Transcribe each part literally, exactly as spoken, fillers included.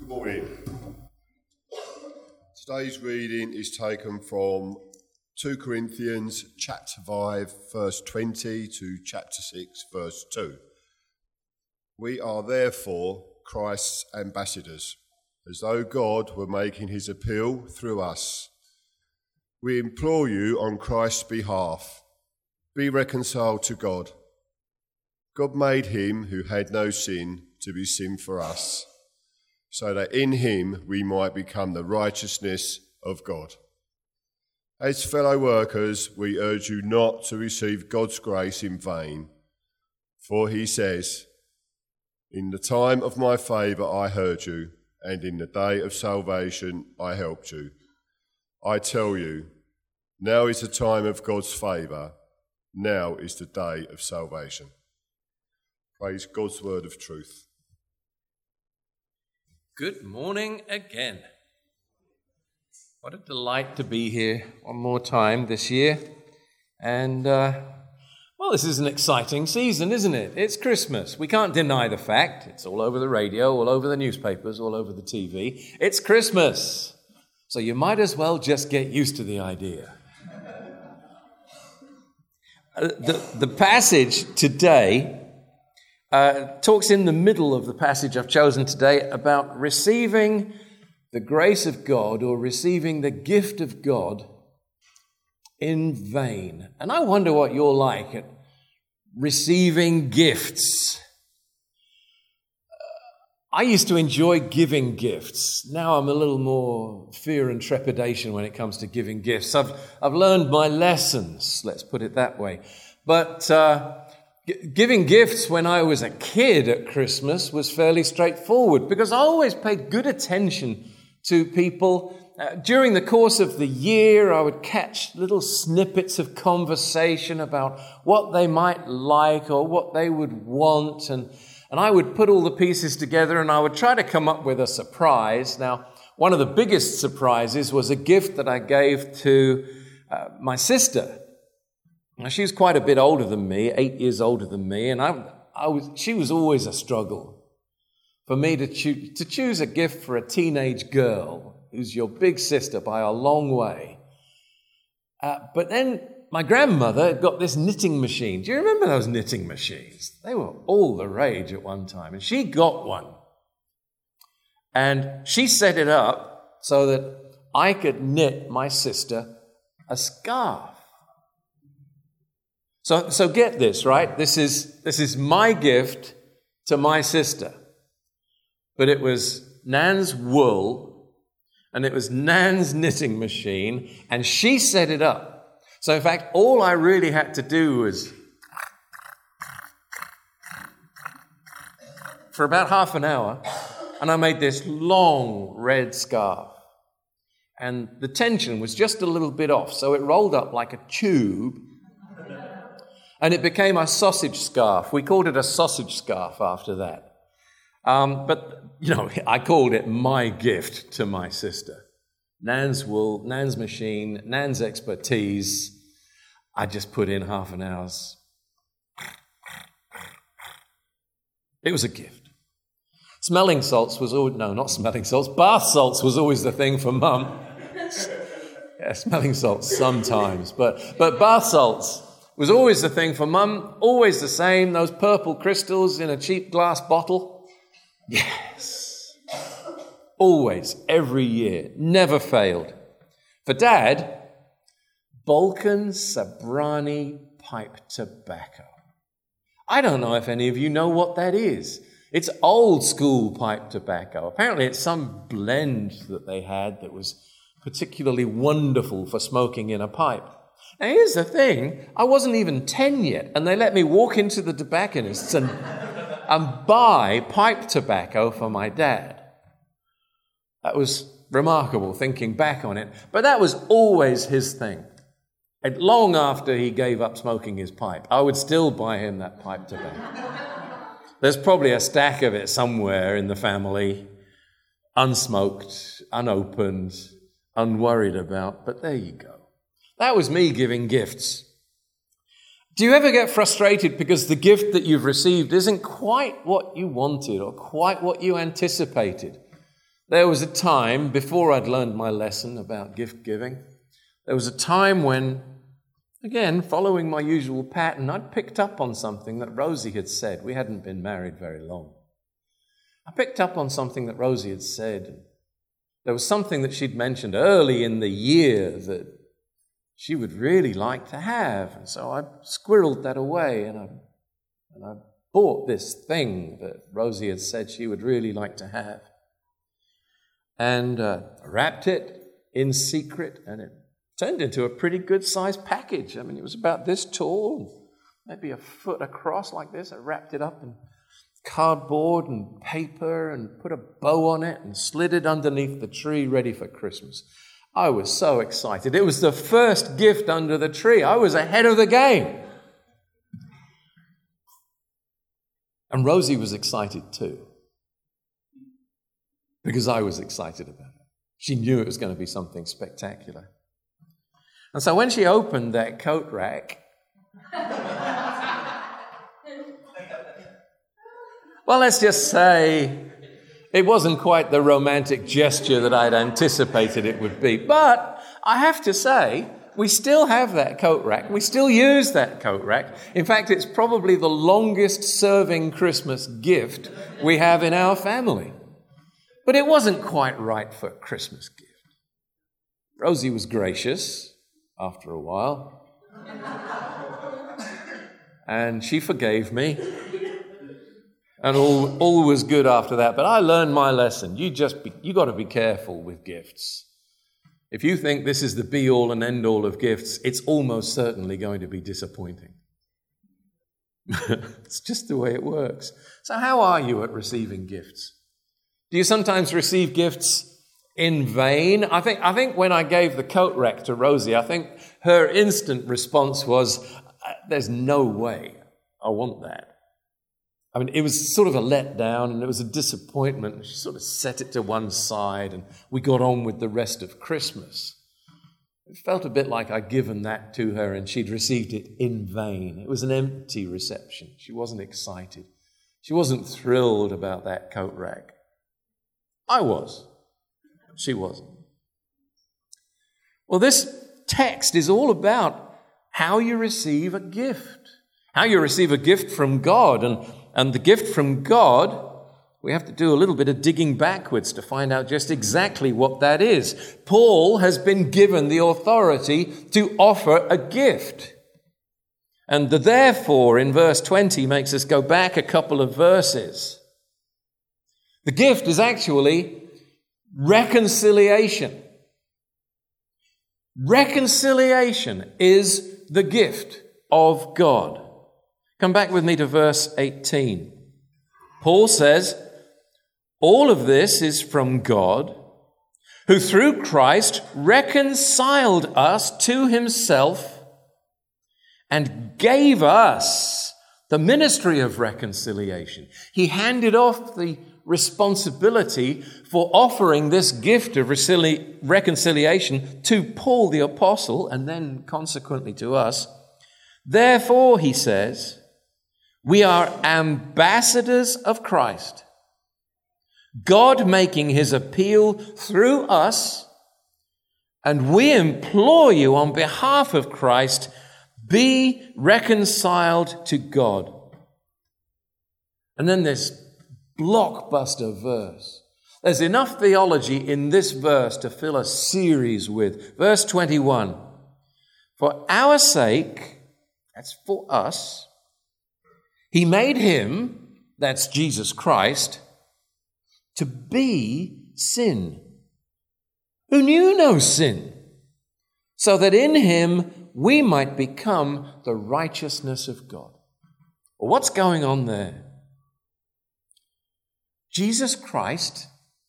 Good morning. Today's reading is taken from Second Corinthians chapter five, verse twenty to chapter six, verse two. We are therefore Christ's ambassadors, as though God were making his appeal through us. We implore you on Christ's behalf, be reconciled to God. God made him who had no sin to be sin for us, so that in him we might become the righteousness of God. As fellow workers, we urge you not to receive God's grace in vain, for he says, "In the time of my favour I heard you, and in the day of salvation I helped you." I tell you, now is the time of God's favour, now is the day of salvation. Praise God's word of truth. Good morning again. What a delight to be here one more time this year. And, uh, well, this is an exciting season, isn't it? It's Christmas. We can't deny the fact. It's all over the radio, all over the newspapers, all over the T V. It's Christmas. So you might as well just get used to the idea. uh, the, the passage today Uh, talks in the middle of the passage I've chosen today about receiving the grace of God or receiving the gift of God in vain. And I wonder what you're like at receiving gifts. Uh, I used to enjoy giving gifts. Now I'm a little more fear and trepidation when it comes to giving gifts. I've, I've learned my lessons, let's put it that way. But uh, Giving gifts when I was a kid at Christmas was fairly straightforward because I always paid good attention to people. Uh, during the course of the year, I would catch little snippets of conversation about what they might like or what they would want, and, and I would put all the pieces together and I would try to come up with a surprise. Now, one of the biggest surprises was a gift that I gave to uh, my sister. Now, she was quite a bit older than me, eight years older than me, and I, I was. She was always a struggle for me to, choo- to choose a gift for a teenage girl who's your big sister by a long way. Uh, but then my grandmother got this knitting machine. Do you remember those knitting machines? They were all the rage at one time, and she got one. And she set it up so that I could knit my sister a scarf. So, so get this, right? This is, this is my gift to my sister. But it was Nan's wool, and it was Nan's knitting machine, and she set it up. So, in fact, all I really had to do was, for about half an hour, and I made this long red scarf. And the tension was just a little bit off, so it rolled up like a tube. And it became a sausage scarf. We called it a sausage scarf after that. Um, but, you know, I called it my gift to my sister. Nan's wool, Nan's machine, Nan's expertise. I just put in half an hour's. It was a gift. Smelling salts was always, no, not smelling salts, bath salts was always the thing for Mum. Yeah, smelling salts sometimes, but, but bath salts was always the thing for Mum, always the same, those purple crystals in a cheap glass bottle. Yes. Always, every year, never failed. For Dad, Balkan Sabrani pipe tobacco. I don't know if any of you know what that is. It's old school pipe tobacco. Apparently it's some blend that they had that was particularly wonderful for smoking in a pipe. Now, here's the thing. I wasn't even ten yet, and they let me walk into the tobacconists and, and buy pipe tobacco for my dad. That was remarkable, thinking back on it. But that was always his thing. And long after he gave up smoking his pipe, I would still buy him that pipe tobacco. There's probably a stack of it somewhere in the family, unsmoked, unopened, unworried about, but there you go. That was me giving gifts. Do you ever get frustrated because the gift that you've received isn't quite what you wanted or quite what you anticipated? There was a time, before I'd learned my lesson about gift giving, there was a time when, again, following my usual pattern, I'd picked up on something that Rosie had said. We hadn't been married very long. I picked up on something that Rosie had said. There was something that she'd mentioned early in the year that she would really like to have. And so I squirreled that away and I, and I bought this thing that Rosie had said she would really like to have. And uh, wrapped it in secret, and it turned into a pretty good-sized package. I mean, it was about this tall, maybe a foot across like this. I wrapped it up in cardboard and paper and put a bow on it and slid it underneath the tree ready for Christmas. I was so excited. It was the first gift under the tree. I was ahead of the game. And Rosie was excited too, because I was excited about it. She knew it was going to be something spectacular. And so when she opened that coat rack, well, let's just say it wasn't quite the romantic gesture that I'd anticipated it would be. But I have to say, we still have that coat rack. We still use that coat rack. In fact, it's probably the longest serving Christmas gift we have in our family. But it wasn't quite right for a Christmas gift. Rosie was gracious after a while. And she forgave me. And all, all was good after that. But I learned my lesson. You just be, you got to be careful with gifts. If you think this is the be-all and end-all of gifts, it's almost certainly going to be disappointing. It's just the way it works. So how are you at receiving gifts? Do you sometimes receive gifts in vain? I think, I think when I gave the coat rack to Rosie, I think her instant response was, there's no way I want that. I mean, it was sort of a letdown and it was a disappointment. She sort of set it to one side and we got on with the rest of Christmas. It felt a bit like I'd given that to her and she'd received it in vain. It was an empty reception. She wasn't excited. She wasn't thrilled about that coat rack. I was. She wasn't. Well, this text is all about how you receive a gift. How you receive a gift from God. And, and the gift from God, we have to do a little bit of digging backwards to find out just exactly what that is. Paul has been given the authority to offer a gift. And the therefore in verse twenty makes us go back a couple of verses. The gift is actually reconciliation. Reconciliation is the gift of God. Come back with me to verse eighteen. Paul says, all of this is from God, who through Christ reconciled us to himself and gave us the ministry of reconciliation. He handed off the responsibility for offering this gift of reconciliation to Paul the apostle and then consequently to us. Therefore, he says, we are ambassadors of Christ, God making his appeal through us, and we implore you on behalf of Christ, be reconciled to God. And then this blockbuster verse. There's enough theology in this verse to fill a series with. Verse twenty-one. For our sake, that's for us, he made him, that's Jesus Christ, to be sin, who knew no sin, so that in him we might become the righteousness of God. Well, what's going on there? Jesus Christ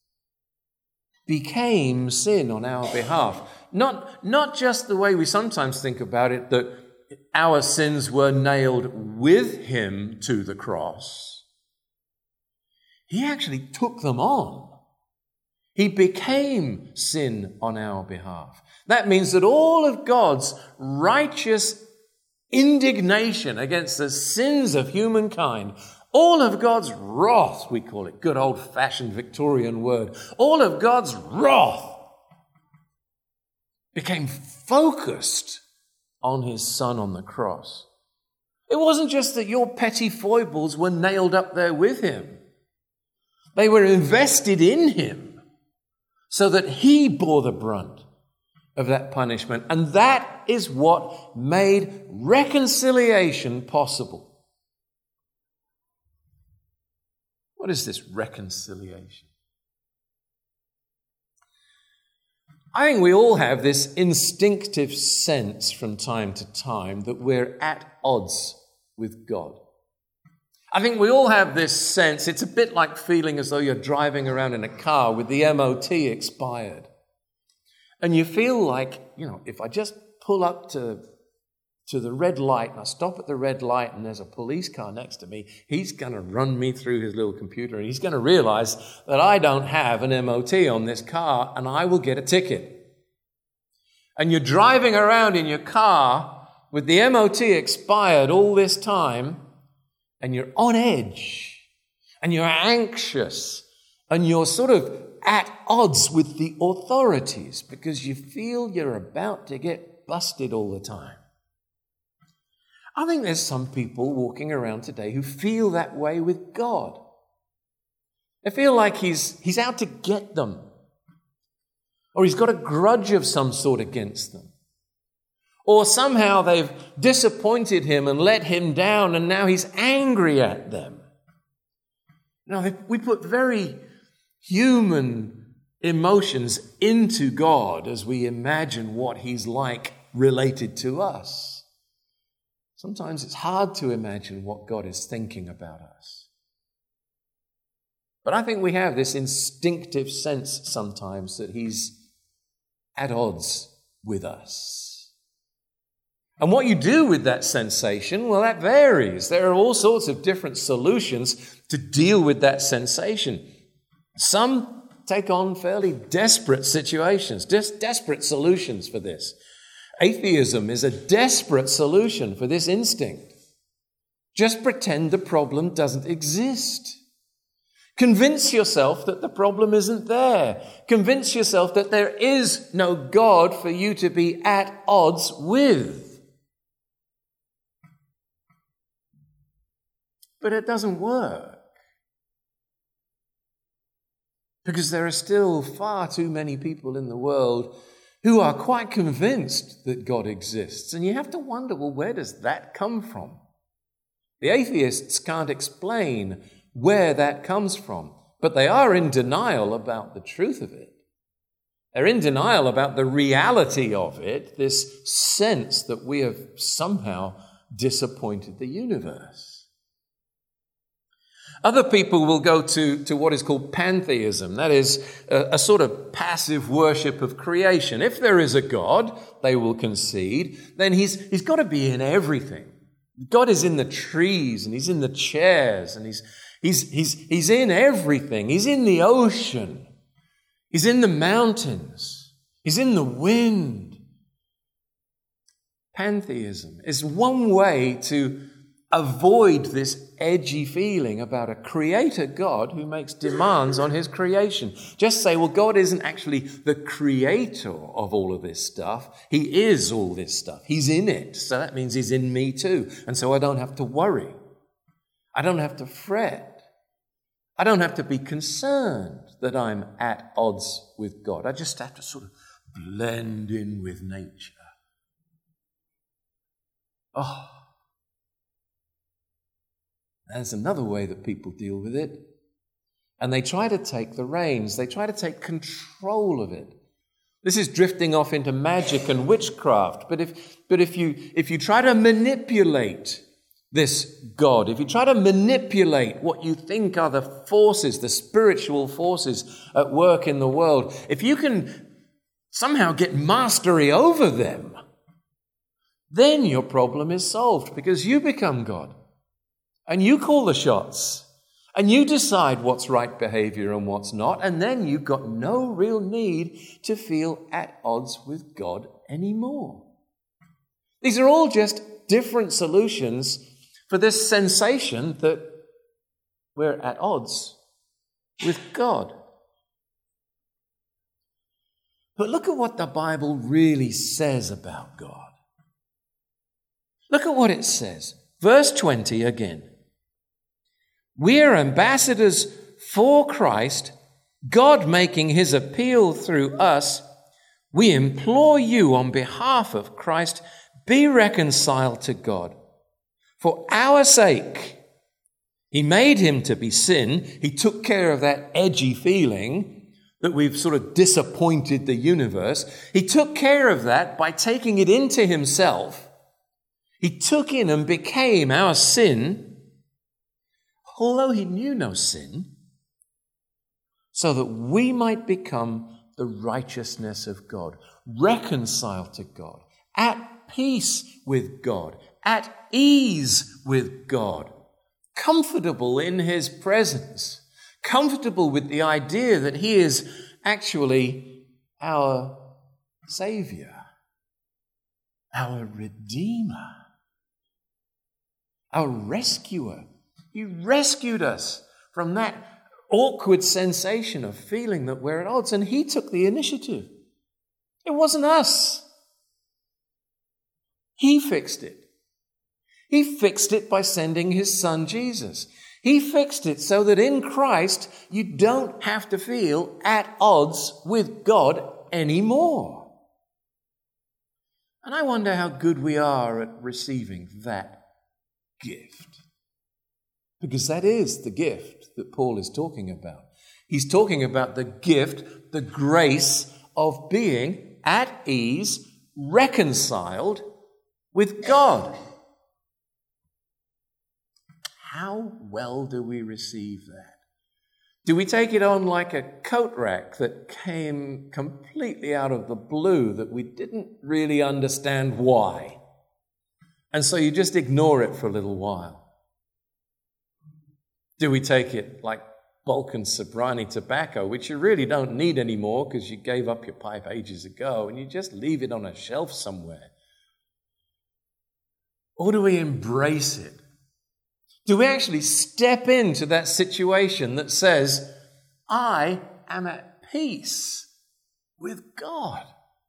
became sin on our behalf. Not, not just the way we sometimes think about it, that our sins were nailed with him to the cross. He actually took them on. He became sin on our behalf. That means that all of God's righteous indignation against the sins of humankind, All of God's wrath, we call it, good old-fashioned Victorian word, all of God's wrath became focused on his Son on the cross. It wasn't just that your petty foibles were nailed up there with him. They were invested in him so that he bore the brunt of that punishment. And that is what made reconciliation possible. What is this reconciliation? I think we all have this instinctive sense from time to time that we're at odds with God. I think we all have this sense. It's a bit like feeling as though you're driving around in a car with the M O T expired. And you feel like, you know, if I just pull up to, to the red light and I stop at the red light and there's a police car next to me, he's going to run me through his little computer and he's going to realize that I don't have an M O T on this car and I will get a ticket. And you're driving around in your car with the M O T expired all this time and you're on edge and you're anxious and you're sort of at odds with the authorities because you feel you're about to get busted all the time. I think there's some people walking around today who feel that way with God. They feel like he's, he's out to get them, or he's got a grudge of some sort against them, or somehow they've disappointed him and let him down and now he's angry at them. Now, we put very human emotions into God as we imagine what he's like related to us. Sometimes it's hard to imagine what God is thinking about us. But I think we have this instinctive sense sometimes that he's at odds with us. And what you do with that sensation, well, that varies. There are all sorts of different solutions to deal with that sensation. Some take on fairly desperate situations, just desperate solutions for this. Atheism is a desperate solution for this instinct. Just pretend the problem doesn't exist. Convince yourself that the problem isn't there. Convince yourself that there is no God for you to be at odds with. But it doesn't work. Because there are still far too many people in the world who are quite convinced that God exists. And you have to wonder, well, where does that come from? The atheists can't explain where that comes from, but they are in denial about the truth of it. They're in denial about the reality of it, this sense that we have somehow disappointed the universe. Other people will go to, to what is called pantheism. That is a, a sort of passive worship of creation. If there is a God, they will concede, then he's, he's got to be in everything. God is in the trees and he's in the chairs and he's, he's, he's, he's in everything. He's in the ocean. He's in the mountains. He's in the wind. Pantheism is one way to avoid this edgy feeling about a creator God who makes demands on his creation. Just say, well, God isn't actually the creator of all of this stuff. He is all this stuff. He's in it. So that means he's in me too. And so I don't have to worry. I don't have to fret. I don't have to be concerned that I'm at odds with God. I just have to sort of blend in with nature. Oh, there's another way that people deal with it. And they try to take the reins. They try to take control of it. This is drifting off into magic and witchcraft. But if, but if you, if you try to manipulate this God, if you try to manipulate what you think are the forces, the spiritual forces at work in the world, if you can somehow get mastery over them, then your problem is solved because you become God. And you call the shots, and you decide what's right behavior and what's not, and then you've got no real need to feel at odds with God anymore. These are all just different solutions for this sensation that we're at odds with God. But look at what the Bible really says about God. Look at what it says. Verse twenty again. We are ambassadors for Christ, God making his appeal through us. We implore you on behalf of Christ, be reconciled to God. For our sake, he made him to be sin. He took care of that edgy feeling that we've sort of disappointed the universe. He took care of that by taking it into himself. He took in and became our sin, although he knew no sin, so that we might become the righteousness of God, reconciled to God, at peace with God, at ease with God, comfortable in his presence, comfortable with the idea that he is actually our Savior, our Redeemer, our rescuer. He rescued us from that awkward sensation of feeling that we're at odds, and he took the initiative. It wasn't us. He fixed it. He fixed it by sending his son Jesus. He fixed it so that in Christ you don't have to feel at odds with God anymore. And I wonder how good we are at receiving that gift. Because that is the gift that Paul is talking about. He's talking about the gift, the grace of being at ease, reconciled with God. How well do we receive that? Do we take it on like a coat rack that came completely out of the blue, that we didn't really understand why? And so you just ignore it for a little while? Do we take it like bulk and Sobrani tobacco, which you really don't need anymore because you gave up your pipe ages ago, and you just leave it on a shelf somewhere? Or do we embrace it? Do we actually step into that situation that says, I am at peace with God?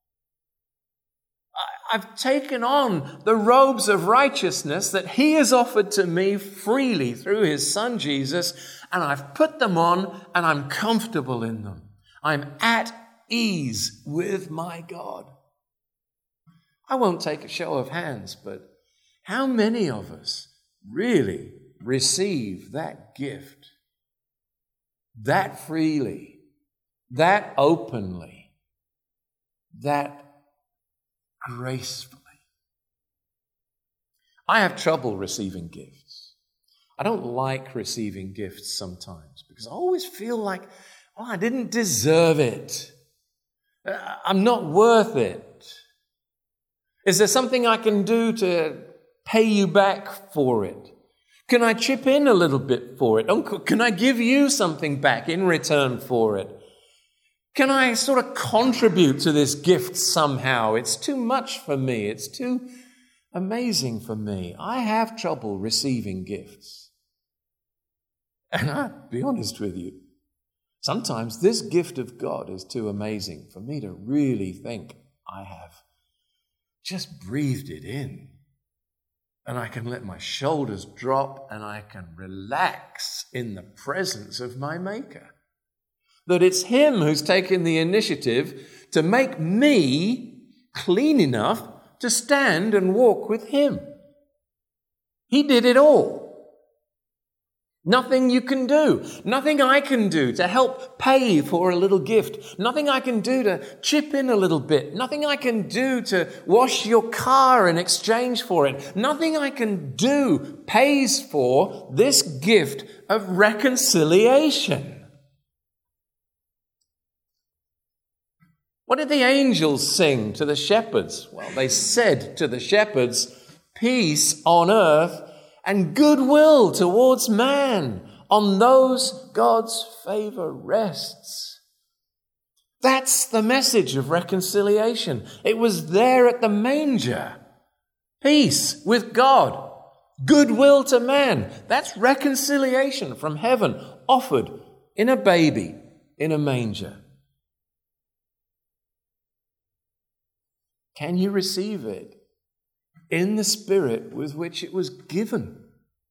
I've taken on the robes of righteousness that he has offered to me freely through his son Jesus, and I've put them on and I'm comfortable in them. I'm at ease with my God. I won't take a show of hands, but how many of us really receive that gift that freely, that openly, that gracefully? I have trouble receiving gifts. I don't like receiving gifts sometimes because I always feel like, oh, I didn't deserve it. I'm not worth it. Is there something I can do to pay you back for it? Can I chip in a little bit for it? Can I give you something back in return for it? Can I sort of contribute to this gift somehow? It's too much for me. It's too amazing for me. I have trouble receiving gifts. And I'll be honest with you, sometimes this gift of God is too amazing for me to really think I have just breathed it in. And I can let my shoulders drop and I can relax in the presence of my Maker. That it's him who's taken the initiative to make me clean enough to stand and walk with him. He did it all. Nothing you can do, nothing I can do to help pay for a little gift, nothing I can do to chip in a little bit, nothing I can do to wash your car in exchange for it, nothing I can do pays for this gift of reconciliation. What did the angels sing to the shepherds? Well, they said to the shepherds, peace on earth and goodwill towards man. On those God's favor rests. That's the message of reconciliation. It was there at the manger. Peace with God, goodwill to man. That's reconciliation from heaven offered in a baby in a manger. Can you receive it in the spirit with which it was given?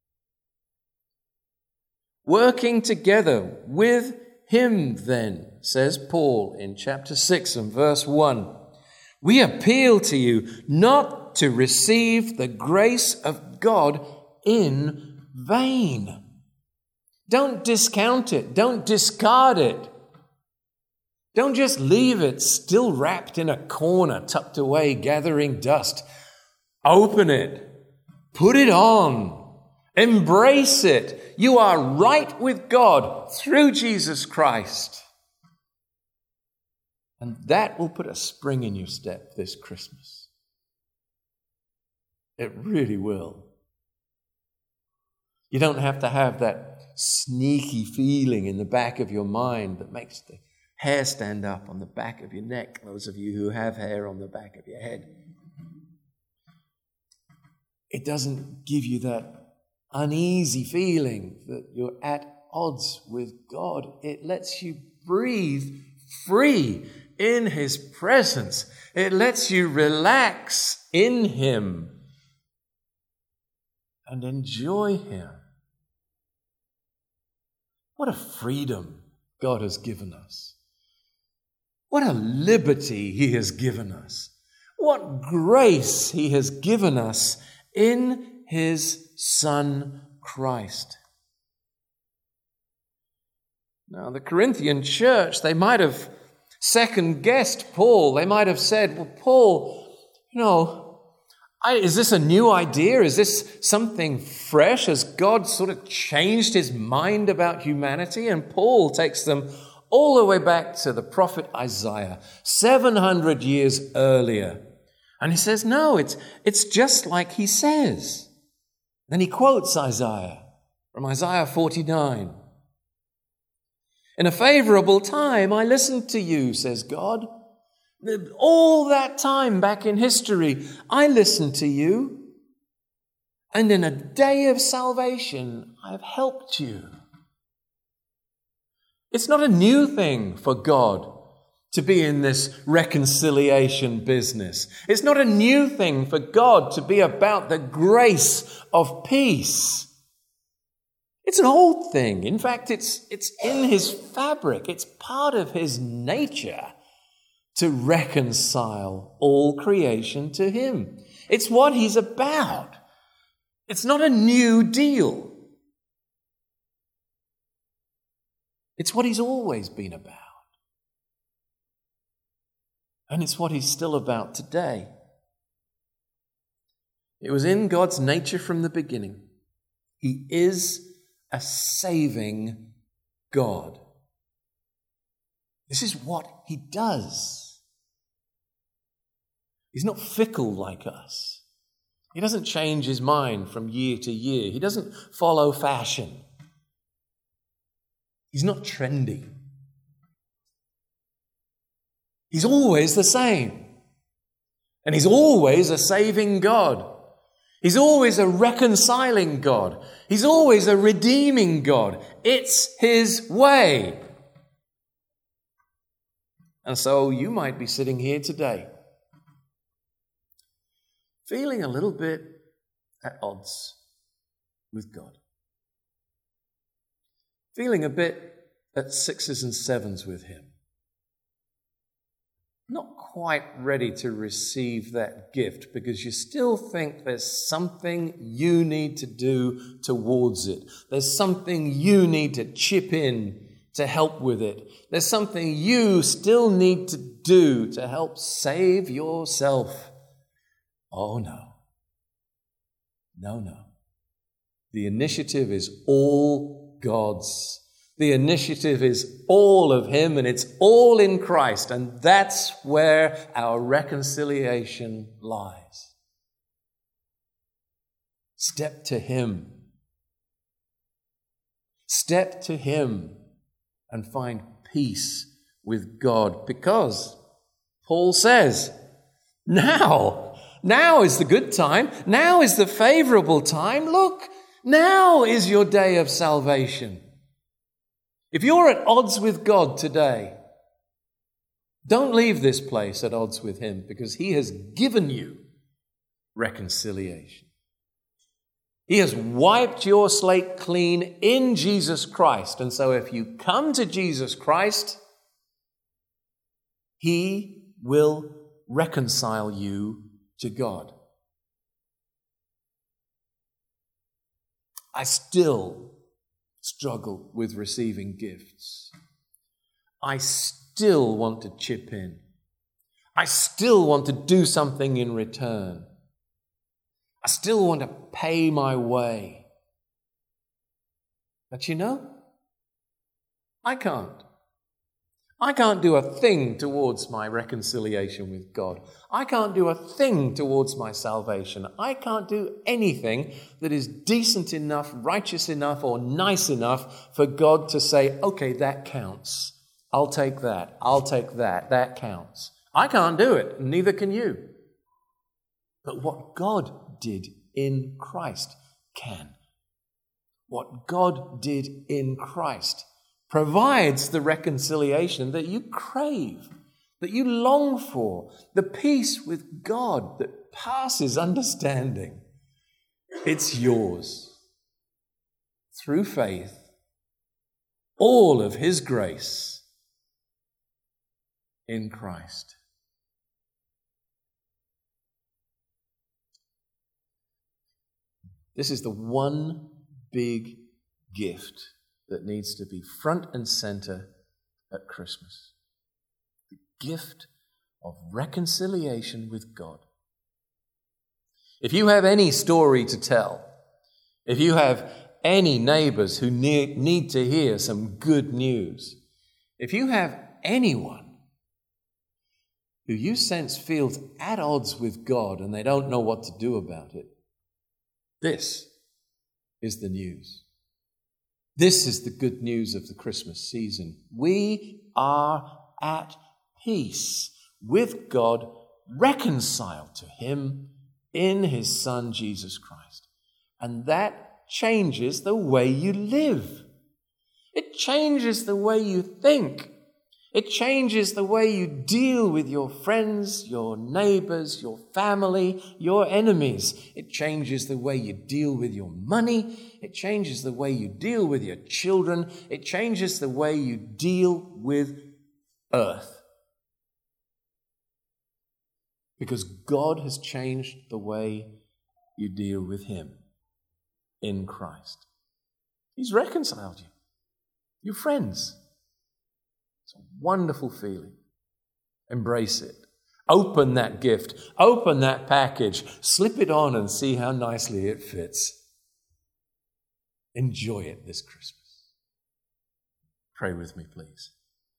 Working together with him then, says Paul in chapter six and verse one, we appeal to you not to receive the grace of God in vain. Don't discount it. Don't discard it. Don't just leave it still wrapped in a corner, tucked away, gathering dust. Open it. Put it on. Embrace it. You are right with God through Jesus Christ. And that will put a spring in your step this Christmas. It really will. You don't have to have that sneaky feeling in the back of your mind that makes the hair stand up on the back of your neck, those of you who have hair on the back of your head. It doesn't give you that uneasy feeling that you're at odds with God. It lets you breathe free in his presence. It lets you relax in him and enjoy him. What a freedom God has given us. What a liberty he has given us. What grace he has given us in his Son, Christ. Now, the Corinthian church, they might have second-guessed Paul. They might have said, well, Paul, you know, I, is this a new idea? Is this something fresh? Has God sort of changed his mind about humanity? And Paul takes them all the way back to the prophet Isaiah, seven hundred years earlier. And he says, no, it's, it's just like he says. Then he quotes Isaiah from Isaiah forty-nine. In a favorable time, I listened to you, says God. All that time back in history, I listened to you. And in a day of salvation, I have helped you. It's not a new thing for God to be in this reconciliation business. It's not a new thing for God to be about the grace of peace. It's an old thing. In fact, it's, it's in his fabric. It's part of his nature to reconcile all creation to him. It's what he's about. It's not a new deal. It's what he's always been about. And it's what he's still about today. It was in God's nature from the beginning. He is a saving God. This is what he does. He's not fickle like us. He doesn't change his mind from year to year. He doesn't follow fashion. He's not trendy. He's always the same. And he's always a saving God. He's always a reconciling God. He's always a redeeming God. It's his way. And so you might be sitting here today feeling a little bit at odds with God. Feeling a bit at sixes and sevens with him. Not quite ready to receive that gift because you still think there's something you need to do towards it. There's something you need to chip in to help with it. There's something you still need to do to help save yourself. Oh, no. No, no. The initiative is all God's. The initiative is all of him, and it's all in Christ, and that's where our reconciliation lies. Step to him. Step to him and find peace with God, because Paul says, now, Now is the good time. Now is the favorable time. Look, now is your day of salvation. If you're at odds with God today, don't leave this place at odds with him, because he has given you reconciliation. He has wiped your slate clean in Jesus Christ. And so if you come to Jesus Christ, he will reconcile you to God. I still struggle with receiving gifts. I still want to chip in. I still want to do something in return. I still want to pay my way. But you know, I can't. I can't do a thing towards my reconciliation with God. I can't do a thing towards my salvation. I can't do anything that is decent enough, righteous enough, or nice enough for God to say, okay, that counts. I'll take that. I'll take that. That counts. I can't do it, and neither can you. But what God did in Christ can. What God did in Christ provides the reconciliation that you crave, that you long for, the peace with God that passes understanding. It's yours. Through faith, all of his grace in Christ. This is the one big gift that needs to be front and center at Christmas. The gift of reconciliation with God. If you have any story to tell, if you have any neighbors who need, need to hear some good news, if you have anyone who you sense feels at odds with God and they don't know what to do about it, this is the news. This is the good news of the Christmas season. We are at peace with God, reconciled to him in his Son, Jesus Christ. And that changes the way you live. It changes the way you think. It changes the way you deal with your friends, your neighbors, your family, your enemies. It changes the way you deal with your money. It changes the way you deal with your children. It changes the way you deal with earth. Because God has changed the way you deal with him in Christ. He's reconciled you. You're friends. It's a wonderful feeling. Embrace it. Open that gift. Open that package. Slip it on and see how nicely it fits. Enjoy it this Christmas. Pray with me, please.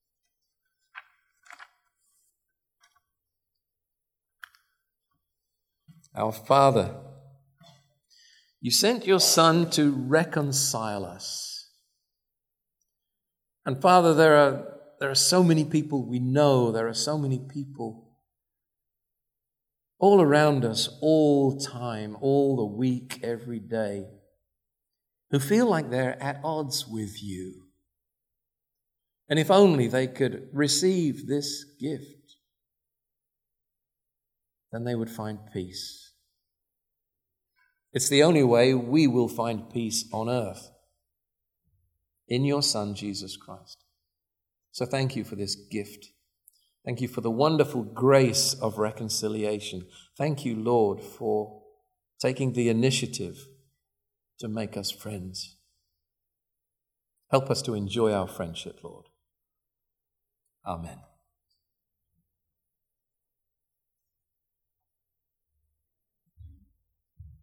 Our Father, you sent your Son to reconcile us. And Father, there are There are so many people we know, there are so many people all around us, all time, all the week, every day, who feel like they're at odds with you. And if only they could receive this gift, then they would find peace. It's the only way we will find peace on earth, in your Son, Jesus Christ. So thank you for this gift. Thank you for the wonderful grace of reconciliation. Thank you, Lord, for taking the initiative to make us friends. Help us to enjoy our friendship, Lord. Amen.